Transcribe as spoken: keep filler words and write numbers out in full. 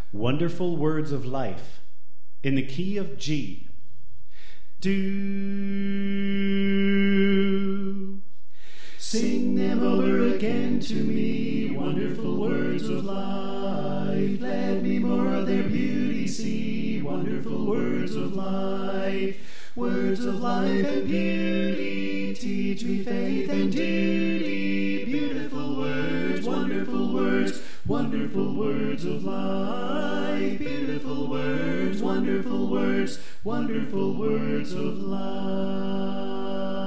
Wonderful Words of Life in the key of G. Do. Sing them over again to me, wonderful words of life. Let me more of their beauty see, wonderful words of life. Words of life and beauty, teach me faith and duty. Beautiful words, wonderful words, wonderful words of life. Beautiful words, wonderful words, wonderful words of life.